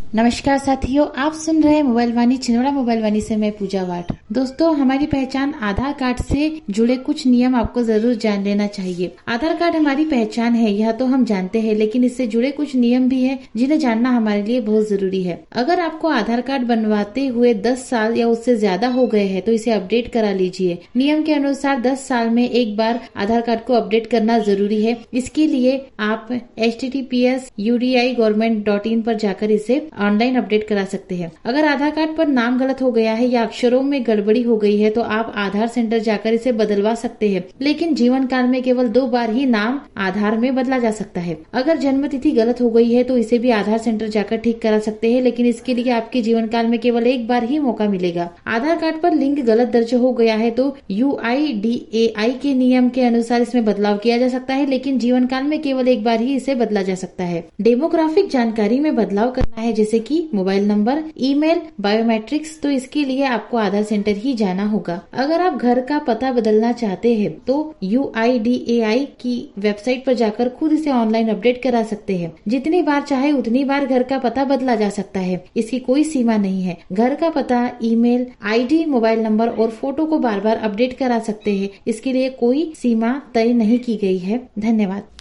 नमस्कार साथियों, आप सुन रहे हैं मोबाइल वाणी छिंदवाड़ा मोबाइल वाणी से मैं पूजा वाट। दोस्तों, हमारी पहचान आधार कार्ड से जुड़े कुछ नियम आपको जरूर जान लेना चाहिए। आधार कार्ड हमारी पहचान है, यह तो हम जानते हैं, लेकिन इससे जुड़े कुछ नियम भी हैं जिन्हें जानना हमारे लिए बहुत जरूरी है। अगर आपको आधार कार्ड बनवाते हुए 10 साल या उससे ज्यादा हो गए हैं तो इसे अपडेट करा लीजिए। नियम के अनुसार 10 साल में एक बार आधार कार्ड को अपडेट करना जरूरी है। इसके लिए आप https://udi.government.in पर जाकर इसे ऑनलाइन अपडेट करा सकते हैं। अगर आधार कार्ड पर नाम गलत हो गया है या अक्षरों में गड़बड़ी हो गई है तो आप आधार सेंटर जाकर इसे बदलवा सकते हैं, लेकिन जीवन काल में केवल 2 बार ही नाम आधार में बदला जा सकता है। अगर जन्म तिथि गलत हो गई है तो इसे भी आधार सेंटर जाकर ठीक करा सकते हैं, लेकिन इसके लिए आपके जीवन काल में केवल एक बार ही मौका मिलेगा। आधार कार्ड पर लिंग गलत दर्ज हो गया है तो UIDAI के नियम के अनुसार इसमें बदलाव किया जा सकता है, लेकिन जीवन काल में केवल एक बार ही इसे बदला जा सकता है। डेमोग्राफिक जानकारी में बदलाव करना है, जैसे कि मोबाइल नंबर, ईमेल, बायोमेट्रिक्स, तो इसके लिए आपको आधार सेंटर ही जाना होगा। अगर आप घर का पता बदलना चाहते हैं तो UIDAI की वेबसाइट पर जाकर खुद इसे ऑनलाइन अपडेट करा सकते हैं। जितनी बार चाहे उतनी बार घर का पता बदला जा सकता है, इसकी कोई सीमा नहीं है। घर का पता, ईमेल, ID, मोबाइल नंबर और फोटो को बार बार अपडेट करा सकते हैं। इसके लिए कोई सीमा तय नहीं की गई है। धन्यवाद।